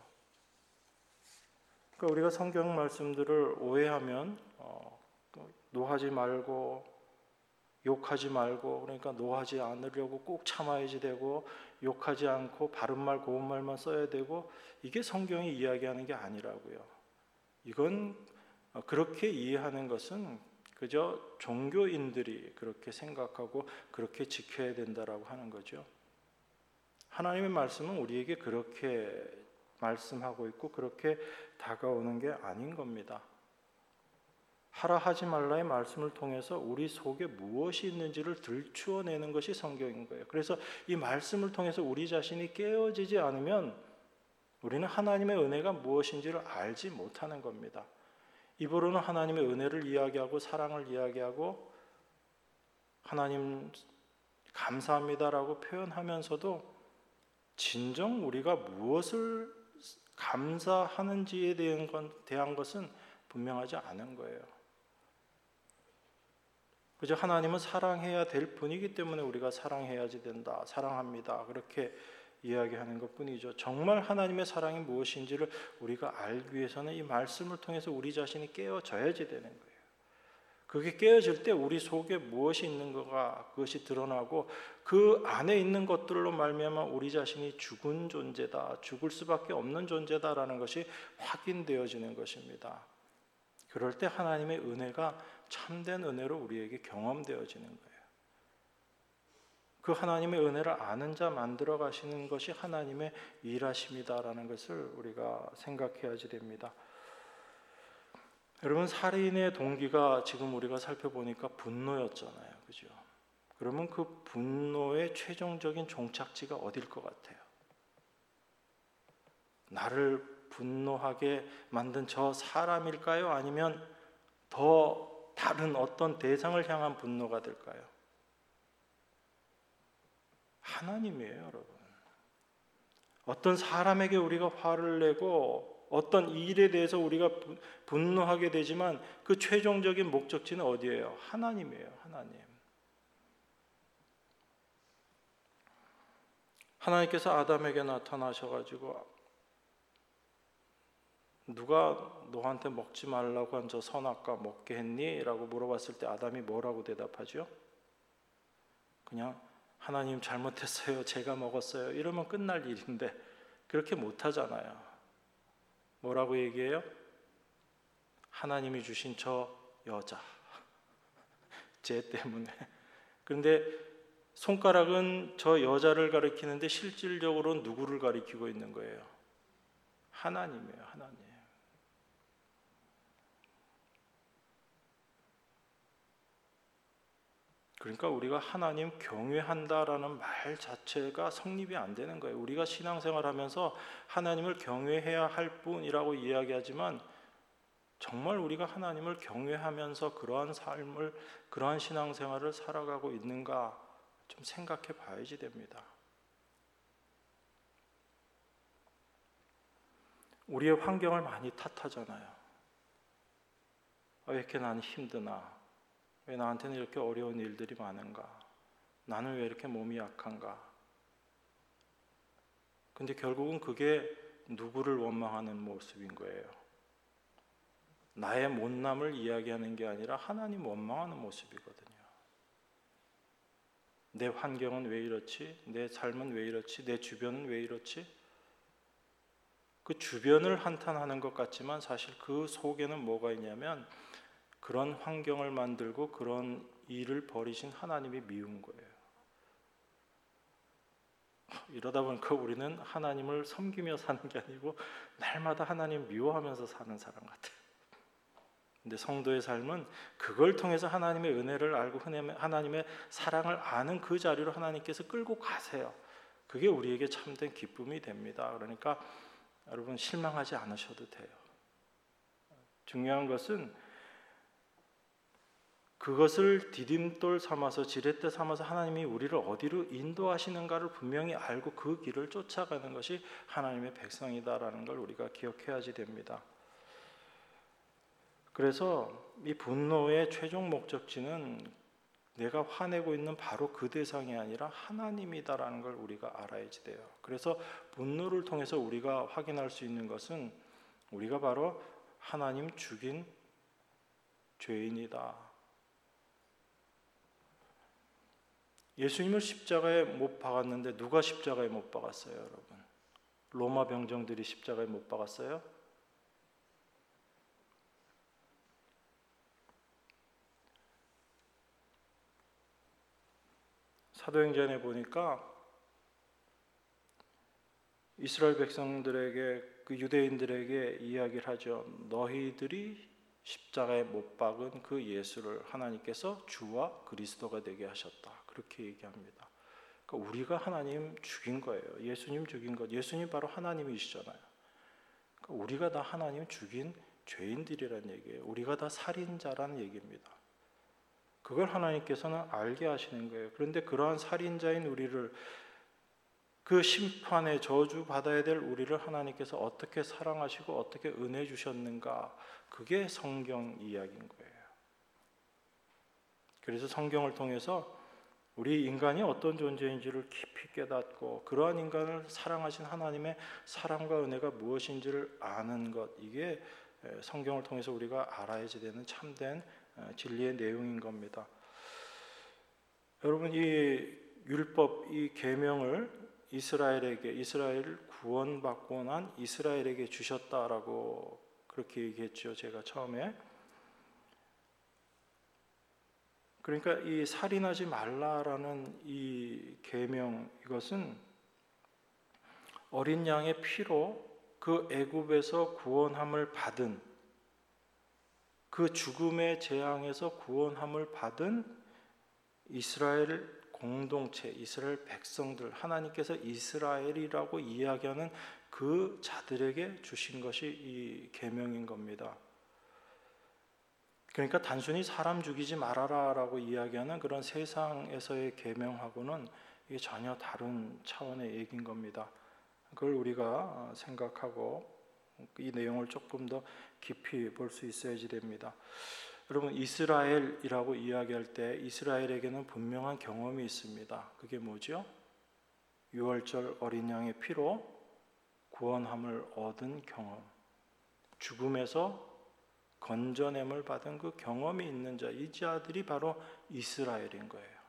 그러니까 우리가 성경 말씀들을 오해하면 어, 노하지 말고 욕하지 말고, 그러니까 노하지 않으려고 꼭 참아야지 되고, 욕하지 않고 바른 말 고운 말만 써야 되고, 이게 성경이 이야기하는 게 아니라고요. 이건 그렇게 이해하는 것은 그저 종교인들이 그렇게 생각하고 그렇게 지켜야 된다라고 하는 거죠. 하나님의 말씀은 우리에게 그렇게 말씀하고 있고 그렇게 다가오는 게 아닌 겁니다. 하라 하지 말라의 말씀을 통해서 우리 속에 무엇이 있는지를 들추어내는 것이 성경인 거예요. 그래서 이 말씀을 통해서 우리 자신이 깨어지지 않으면 우리는 하나님의 은혜가 무엇인지를 알지 못하는 겁니다. 입으로는 하나님의 은혜를 이야기하고 사랑을 이야기하고 하나님 감사합니다라고 표현하면서도 진정 우리가 무엇을 감사하는지에 대한 것은 분명하지 않은 거예요. 그저 하나님은 사랑해야 될 분이기 때문에 우리가 사랑해야지 된다, 사랑합니다, 그렇게 이야기하는 것뿐이죠. 정말 하나님의 사랑이 무엇인지를 우리가 알기 위해서는 이 말씀을 통해서 우리 자신이 깨어져야지 되는 거예요. 그게 깨어질 때 우리 속에 무엇이 있는가 그것이 드러나고 그 안에 있는 것들로 말미암아 우리 자신이 죽은 존재다, 죽을 수밖에 없는 존재다라는 것이 확인되어지는 것입니다. 그럴 때 하나님의 은혜가 참된 은혜로 우리에게 경험되어지는 거예요. 그 하나님의 은혜를 아는 자 만들어 가시는 것이 하나님의 일하심이다라는 것을 우리가 생각해야지 됩니다. 여러분, 살인의 동기가 지금 우리가 살펴보니까 분노였잖아요. 그죠? 그러면 그 분노의 최종적인 종착지가 어딜 것 같아요? 나를 분노하게 만든 저 사람일까요? 아니면 더 다른 어떤 대상을 향한 분노가 될까요? 하나님이에요, 여러분. 어떤 사람에게 우리가 화를 내고 어떤 일에 대해서 우리가 분노하게 되지만 그 최종적인 목적지는 어디예요? 하나님이에요, 하나님. 하나님께서 아담에게 나타나셔가지고 누가 너한테 먹지 말라고 한 저 선악과 먹게 했니? 라고 물어봤을 때 아담이 뭐라고 대답하죠? 그냥 하나님 잘못했어요, 제가 먹었어요, 이러면 끝날 일인데 그렇게 못하잖아요. 뭐라고 얘기해요? 하나님이 주신 저 여자, 쟤 때문에. 그런데 손가락은 저 여자를 가리키는데 실질적으로는 누구를 가리키고 있는 거예요? 하나님이에요, 하나님. 그러니까 우리가 하나님 경외한다라는 말 자체가 성립이 안 되는 거예요. 우리가 신앙생활하면서 하나님을 경외해야 할 뿐이라고 이야기하지만 정말 우리가 하나님을 경외하면서 그러한 삶을, 그러한 신앙생활을 살아가고 있는가 좀 생각해 봐야지 됩니다. 우리의 환경을 많이 탓하잖아요. 왜 이렇게 나는 힘드나? 왜 나한테는 이렇게 어려운 일들이 많은가? 나는 왜 이렇게 몸이 약한가? 근데 결국은 그게 누구를 원망하는 모습인 거예요. 나의 못남을 이야기하는 게 아니라 하나님 원망하는 모습이거든요. 내 환경은 왜 이렇지? 내 삶은 왜 이렇지? 내 주변은 왜 이렇지? 그 주변을 한탄하는 것 같지만 사실 그 속에는 뭐가 있냐면 그런 환경을 만들고 그런 일을 벌이신 하나님이 미운 거예요. 이러다 보니까 우리는 하나님을 섬기며 사는 게 아니고 날마다 하나님 미워하면서 사는 사람 같아요. 근데 성도의 삶은 그걸 통해서 하나님의 은혜를 알고 하나님의 사랑을 아는 그 자리로 하나님께서 끌고 가세요. 그게 우리에게 참된 기쁨이 됩니다. 그러니까 여러분 실망하지 않으셔도 돼요. 중요한 것은 그것을 디딤돌 삼아서 지렛대 삼아서 하나님이 우리를 어디로 인도하시는가를 분명히 알고 그 길을 쫓아가는 것이 하나님의 백성이다라는 걸 우리가 기억해야지 됩니다. 그래서 이 분노의 최종 목적지는 내가 화내고 있는 바로 그 대상이 아니라 하나님이다라는 걸 우리가 알아야지 돼요. 그래서 분노를 통해서 우리가 확인할 수 있는 것은 우리가 바로 하나님 죽인 죄인이다. 예수님을 십자가에 못 박았는데 누가 십자가에 못 박았어요, 여러분? 로마 병정들이 십자가에 못 박았어요? 사도행전에 보니까 이스라엘 백성들에게, 그 유대인들에게 이야기를 하죠. 너희들이 십자가에 못 박은 그 예수를 하나님께서 주와 그리스도가 되게 하셨다. 그렇게 얘기합니다. 그러니까 우리가 하나님 죽인 거예요. 예수님 죽인 것. 예수님 바로 하나님이시잖아요. 그러니까 우리가 다 하나님 죽인 죄인들이라는 얘기예요. 우리가 다 살인자라는 얘기입니다. 그걸 하나님께서는 알게 하시는 거예요. 그런데 그러한 살인자인 우리를, 그 심판의 저주 받아야 될 우리를 하나님께서 어떻게 사랑하시고 어떻게 은혜 주셨는가, 그게 성경 이야기인 거예요. 그래서 성경을 통해서 우리 인간이 어떤 존재인지를 깊이 깨닫고 그러한 인간을 사랑하신 하나님의 사랑과 은혜가 무엇인지를 아는 것, 이게 성경을 통해서 우리가 알아야지 되는 참된 진리의 내용인 겁니다. 여러분, 이 율법, 이 계명을 이스라엘에게, 이스라엘을 구원받고 난 이스라엘에게 주셨다라고 그렇게 얘기했죠, 제가 처음에. 그러니까 이 살인하지 말라라는 이 계명, 이것은 어린 양의 피로 그 애굽에서 구원함을 받은, 그 죽음의 재앙에서 구원함을 받은 이스라엘 공동체, 이스라엘 백성들, 하나님께서 이스라엘이라고 이야기하는 그 자들에게 주신 것이 이 계명인 겁니다. 그러니까 단순히 사람 죽이지 말아라라고 이야기하는 그런 세상에서의 계명하고는 이게 전혀 다른 차원의 얘기인 겁니다. 그걸 우리가 생각하고 이 내용을 조금 더 깊이 볼 수 있어야지 됩니다. 여러분, 이스라엘이라고 이야기할 때 이스라엘에게는 분명한 경험이 있습니다. 그게 뭐죠? 유월절 어린 양의 피로 구원함을 얻은 경험, 죽음에서 건져냄을 받은 그 경험이 있는 자, 이 자들이 바로 이스라엘인 거예요.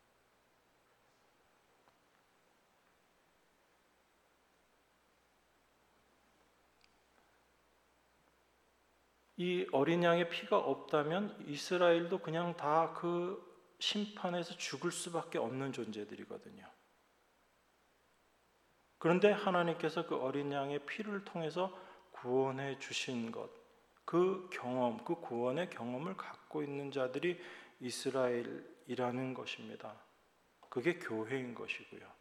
이 어린 양의 피가 없다면 이스라엘도 그냥 다 그 심판에서 죽을 수밖에 없는 존재들이거든요. 그런데 하나님께서 그 어린 양의 피를 통해서 구원해 주신 것, 그 경험, 그 구원의 경험을 갖고 있는 자들이 이스라엘이라는 것입니다. 그게 교회인 것이고요.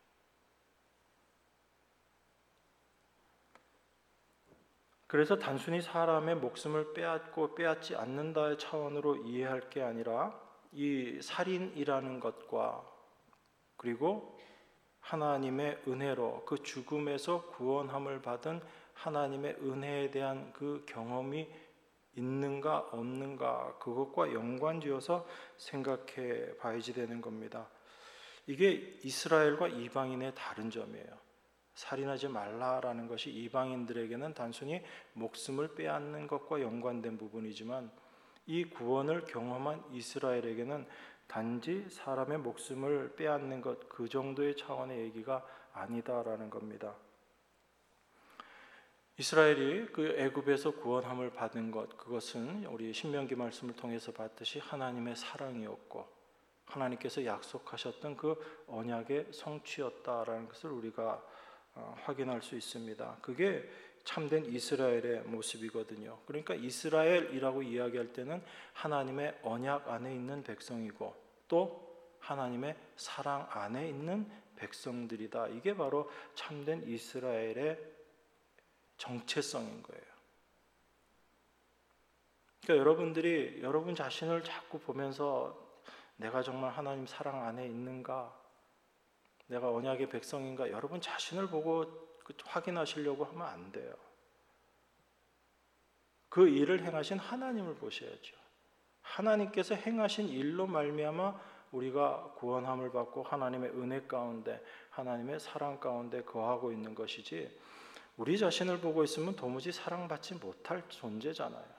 그래서 단순히 사람의 목숨을 빼앗고 빼앗지 않는다의 차원으로 이해할 게 아니라 이 살인이라는 것과 그리고 하나님의 은혜로 그 죽음에서 구원함을 받은 하나님의 은혜에 대한 그 경험이 있는가 없는가, 그것과 연관지어서 생각해 봐야지 되는 겁니다. 이게 이스라엘과 이방인의 다른 점이에요. 살인하지 말라라는 것이 이방인들에게는 단순히 목숨을 빼앗는 것과 연관된 부분이지만 이 구원을 경험한 이스라엘에게는 단지 사람의 목숨을 빼앗는 것, 그 정도의 차원의 얘기가 아니다라는 겁니다. 이스라엘이 그 애굽에서 구원함을 받은 것, 그것은 우리 신명기 말씀을 통해서 봤듯이 하나님의 사랑이었고 하나님께서 약속하셨던 그 언약의 성취였다라는 것을 우리가 확인할 수 있습니다. 그게 참된 이스라엘의 모습이거든요. 그러니까 이스라엘이라고 이야기할 때는 하나님의 언약 안에 있는 백성이고 또 하나님의 사랑 안에 있는 백성들이다. 이게 바로 참된 이스라엘의 정체성인 거예요. 그러니까 여러분들이 여러분 자신을 자꾸 보면서 내가 정말 하나님 사랑 안에 있는가, 내가 언약의 백성인가, 여러분 자신을 보고 확인하시려고 하면 안 돼요. 그 일을 행하신 하나님을 보셔야죠. 하나님께서 행하신 일로 말미암아 우리가 구원함을 받고 하나님의 은혜 가운데, 하나님의 사랑 가운데 거하고 있는 것이지, 우리 자신을 보고 있으면 도무지 사랑받지 못할 존재잖아요.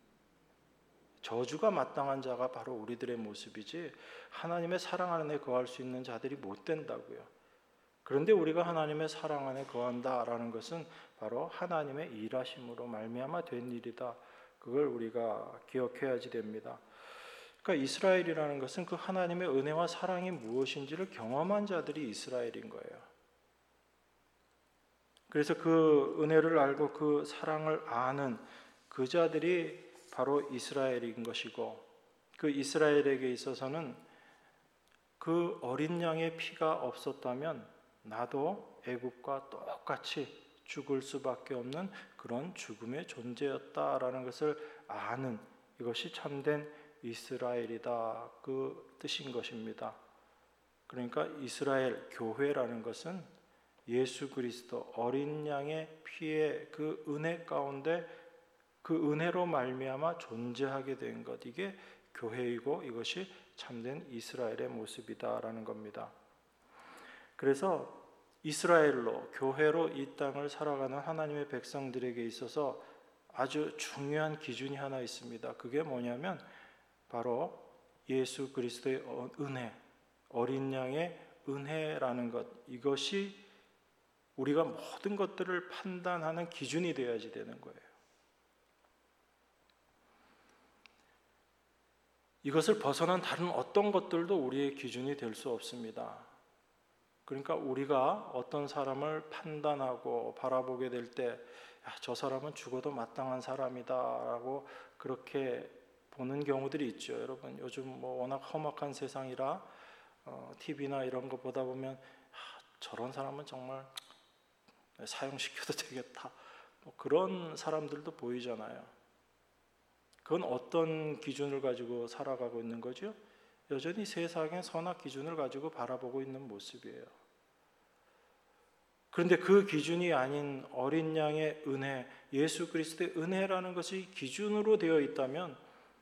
저주가 마땅한 자가 바로 우리들의 모습이지 하나님의 사랑 안에 거할 수 있는 자들이 못 된다고요. 그런데 우리가 하나님의 사랑 안에 거한다라는 것은 바로 하나님의 일하심으로 말미암아 된 일이다. 그걸 우리가 기억해야지 됩니다. 그러니까 이스라엘이라는 것은 그 하나님의 은혜와 사랑이 무엇인지를 경험한 자들이 이스라엘인 거예요. 그래서 그 은혜를 알고 그 사랑을 아는 그 자들이 바로 이스라엘인 것이고, 그 이스라엘에게 있어서는 그 어린 양의 피가 없었다면 나도 애굽과 똑같이 죽을 수밖에 없는 그런 죽음의 존재였다라는 것을 아는, 이것이 참된 이스라엘이다, 그 뜻인 것입니다. 그러니까 이스라엘 교회라는 것은 예수 그리스도 어린 양의 피의 그 은혜 가운데 그 은혜로 말미암아 존재하게 된 것, 이게 교회이고 이것이 참된 이스라엘의 모습이다라는 겁니다. 그래서 이스라엘로, 교회로 이 땅을 살아가는 하나님의 백성들에게 있어서 아주 중요한 기준이 하나 있습니다. 그게 뭐냐면 바로 예수 그리스도의 은혜, 어린 양의 은혜라는 것, 이것이 우리가 모든 것들을 판단하는 기준이 되어야지 되는 거예요. 이것을 벗어난 다른 어떤 것들도 우리의 기준이 될 수 없습니다. 그러니까 우리가 어떤 사람을 판단하고 바라보게 될 때, 저 사람은 죽어도 마땅한 사람이다라고 그렇게 보는 경우들이 있죠. 여러분, 요즘 뭐 워낙 험악한 세상이라 어, 티비나 이런 거 보다 보면 아, 저런 사람은 정말 사형시켜도 되겠다, 뭐 그런 사람들도 보이잖아요. 그건 어떤 기준을 가지고 살아가고 있는 거죠? 여전히 세상의 선악 기준을 가지고 바라보고 있는 모습이에요. 그런데 그 기준이 아닌 어린 양의 은혜, 예수 그리스도의 은혜라는 것이 기준으로 되어 있다면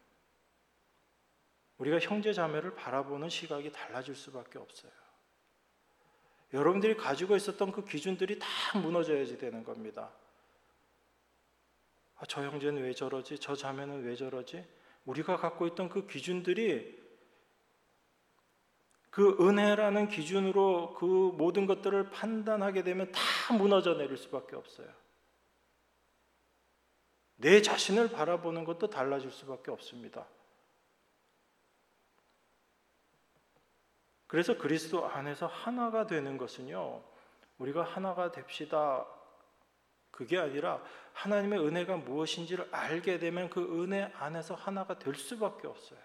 우리가 형제 자매를 바라보는 시각이 달라질 수밖에 없어요. 여러분들이 가지고 있었던 그 기준들이 다 무너져야지 되는 겁니다. 아, 저 형제는 왜 저러지? 저 자매는 왜 저러지? 우리가 갖고 있던 그 기준들이 그 은혜라는 기준으로 그 모든 것들을 판단하게 되면 다 무너져 내릴 수밖에 없어요. 내 자신을 바라보는 것도 달라질 수밖에 없습니다. 그래서 그리스도 안에서 하나가 되는 것은요, 우리가 하나가 됩시다, 그게 아니라 하나님의 은혜가 무엇인지를 알게 되면 그 은혜 안에서 하나가 될 수밖에 없어요.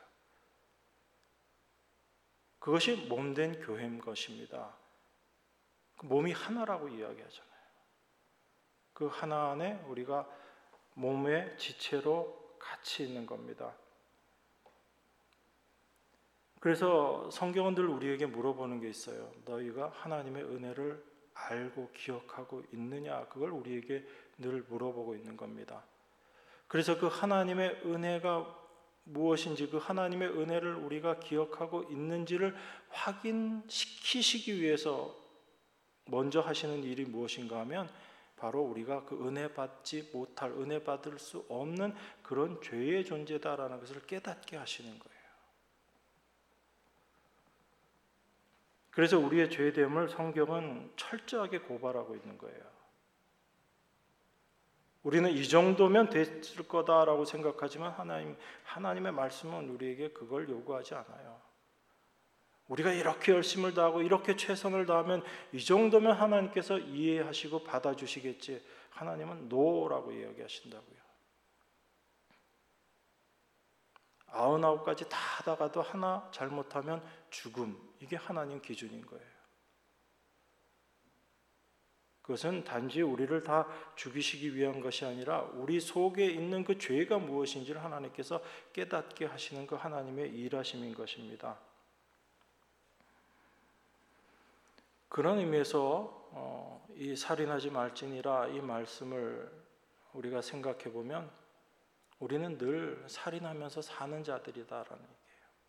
그것이 몸된 교회인 것입니다. 몸이 하나라고 이야기하잖아요. 그 하나 안에 우리가 몸의 지체로 같이 있는 겁니다. 그래서 성경은 늘 우리에게 물어보는 게 있어요. 너희가 하나님의 은혜를 알고 기억하고 있느냐? 그걸 우리에게 늘 물어보고 있는 겁니다. 그래서 그 하나님의 은혜가 무엇인지, 그 하나님의 은혜를 우리가 기억하고 있는지를 확인시키시기 위해서 먼저 하시는 일이 무엇인가 하면 바로 우리가 그 은혜 받지 못할, 은혜 받을 수 없는 그런 죄의 존재다라는 것을 깨닫게 하시는 거예요. 그래서 우리의 죄됨을 성경은 철저하게 고발하고 있는 거예요. 우리는 이 정도면 됐을 거다라고 생각하지만 하나님, 하나님의 말씀은 우리에게 그걸 요구하지 않아요. 우리가 이렇게 열심을 다하고 이렇게 최선을 다하면 이 정도면 하나님께서 이해하시고 받아주시겠지. 하나님은 노라고 이야기하신다고요. 아흔아홉 가지 다 하다가도 하나 잘못하면 죽음, 이게 하나님 기준인 거예요. 그것은 단지 우리를 다 죽이시기 위한 것이 아니라 우리 속에 있는 그 죄가 무엇인지를 하나님께서 깨닫게 하시는 그 하나님의 일하심인 것입니다. 그런 의미에서 어, 이 살인하지 말지니라 이 말씀을 우리가 생각해 보면 우리는 늘 살인하면서 사는 자들이다라는 얘기예요.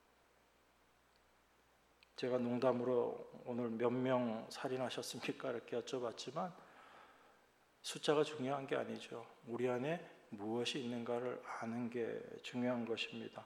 제가 농담으로 오늘 몇 명 살인하셨습니까? 이렇게 여쭤봤지만 숫자가 중요한 게 아니죠. 우리 안에 무엇이 있는가를 아는 게 중요한 것입니다.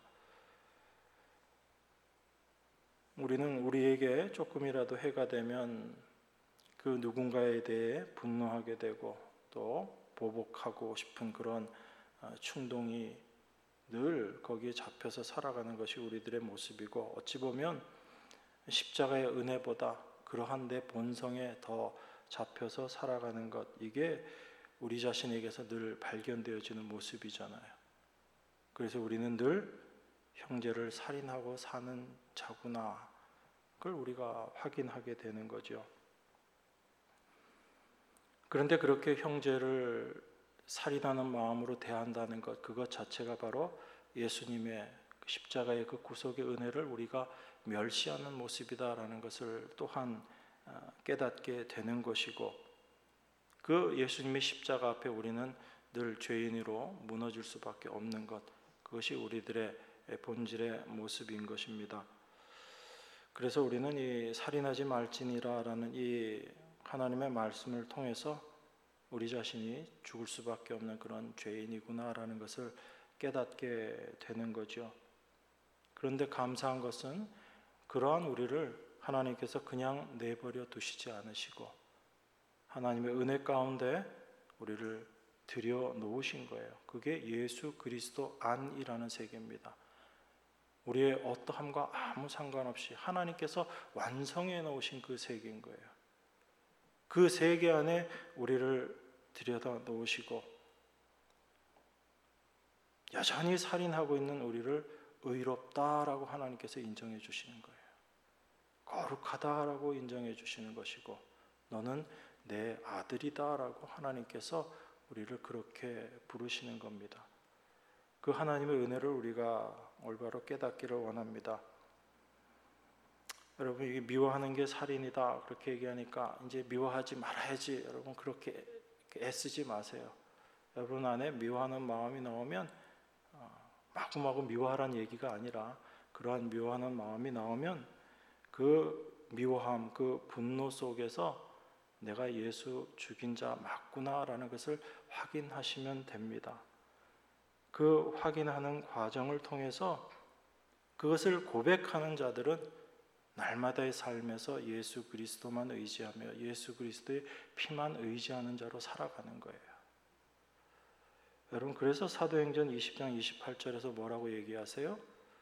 우리는 우리에게 조금이라도 해가 되면 그 누군가에 대해 분노하게 되고 또 보복하고 싶은 그런 충동이 늘 거기에 잡혀서 살아가는 것이 우리들의 모습이고, 어찌 보면 십자가의 은혜보다 그러한 내 본성에 더 잡혀서 살아가는 것, 이게 우리 자신에게서 늘 발견되어지는 모습이잖아요. 그래서 우리는 늘 형제를 살인하고 사는 자구나, 그걸 우리가 확인하게 되는 거죠. 그런데 그렇게 형제를 살인하는 마음으로 대한다는 것, 그것 자체가 바로 예수님의 십자가의 그 구속의 은혜를 우리가 멸시하는 모습이다라는 것을 또한 깨닫게 되는 것이고, 그 예수님의 십자가 앞에 우리는 늘 죄인으로 무너질 수밖에 없는 것, 그것이 우리들의 본질의 모습인 것입니다. 그래서 우리는 이 살인하지 말지니라라는 이 하나님의 말씀을 통해서 우리 자신이 죽을 수밖에 없는 그런 죄인이구나라는 것을 깨닫게 되는 거죠. 그런데 감사한 것은 그러한 우리를 하나님께서 그냥 내버려 두시지 않으시고 하나님의 은혜 가운데 우리를 들여 놓으신 거예요. 그게 예수 그리스도 안이라는 세계입니다. 우리의 어떠함과 아무 상관없이 하나님께서 완성해 놓으신 그 세계인 거예요. 그 세계 안에 우리를 들여다 놓으시고 여전히 살인하고 있는 우리를 의롭다라고 하나님께서 인정해 주시는 거예요. 거룩하다라고 인정해 주시는 것이고, 너는 내 아들이다라고 하나님께서 우리를 그렇게 부르시는 겁니다. 그 하나님의 은혜를 우리가 올바로 깨닫기를 원합니다. 여러분, 이게 미워하는 게 살인이다 그렇게 얘기하니까 이제 미워하지 말아야지, 여러분 그렇게 애쓰지 마세요. 여러분 안에 미워하는 마음이 나오면 마구마구 미워하라는 얘기가 아니라, 그러한 미워하는 마음이 나오면 그 미워함, 그 분노 속에서 내가 예수 죽인 자 맞구나라는 것을 확인하시면 됩니다. 그 확인하는 과정을 통해서 그것을 고백하는 자들은 날마다의 삶에서 예수 그리스도만 의지하며 예수 그리스도의 피만 의지하는 자로 살아가는 거예요. 여러분, 그래서 사도행전 이십 장 이십팔 절에서 뭐라고 얘기하세요?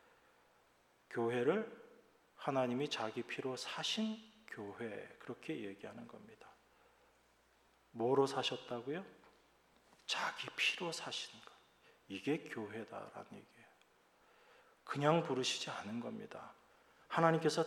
교회를 하나님이 자기 피로 사신 교회, 그렇게 얘기하는 겁니다. 뭐로 사셨다고요? 자기 피로 사신 것. 이게 교회다라는 얘기예요. 그냥 부르시지 않은 겁니다. 하나님께서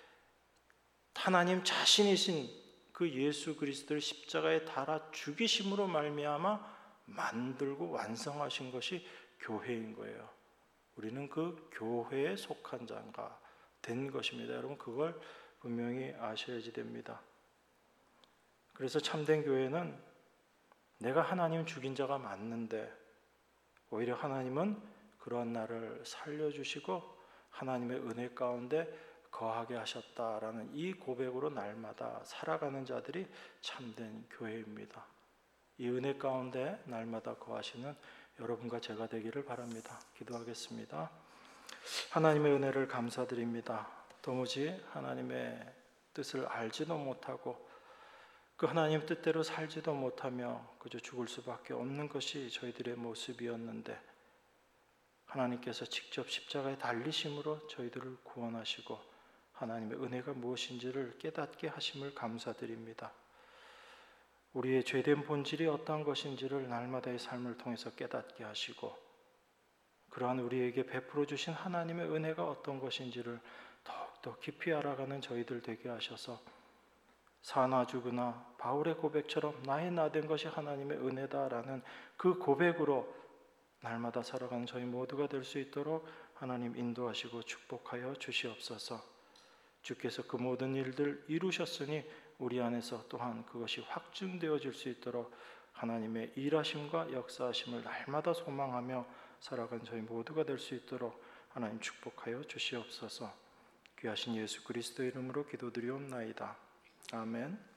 하나님 자신이신 그 예수 그리스도를 십자가에 달아 죽이심으로 말미암아 만들고 완성하신 것이 교회인 거예요. 우리는 그 교회에 속한 자가 된 것입니다. 여러분, 그걸 분명히 아셔야지 됩니다. 그래서 참된 교회는 내가 하나님 죽인 자가 맞는데 오히려 하나님은 그러한 나를 살려주시고 하나님의 은혜 가운데 거하게 하셨다라는 이 고백으로 날마다 살아가는 자들이 참된 교회입니다. 이 은혜 가운데 날마다 거하시는 여러분과 제가 되기를 바랍니다. 기도하겠습니다. 하나님의 은혜를 감사드립니다. 도무지 하나님의 뜻을 알지도 못하고 그 하나님 뜻대로 살지도 못하며 그저 죽을 수밖에 없는 것이 저희들의 모습이었는데, 하나님께서 직접 십자가에 달리심으로 저희들을 구원하시고 하나님의 은혜가 무엇인지를 깨닫게 하심을 감사드립니다. 우리의 죄된 본질이 어떠한 것인지를 날마다의 삶을 통해서 깨닫게 하시고, 그러한 우리에게 베풀어 주신 하나님의 은혜가 어떤 것인지를 더욱더 깊이 알아가는 저희들 되게 하셔서 사나 죽으나 바울의 고백처럼 나의 나된 것이 하나님의 은혜다라는 그 고백으로 날마다 살아가는 저희 모두가 될 수 있도록 하나님 인도하시고 축복하여 주시옵소서. 주께서 그 모든 일들 이루셨으니 우리 안에서 또한 그것이 확증되어질 수 있도록 하나님의 일하심과 역사하심을 날마다 소망하며 살아간 저희 모두가 될 수 있도록 하나님 축복하여 주시옵소서. 귀하신 예수 그리스도 이름으로 기도드리옵나이다. 아멘.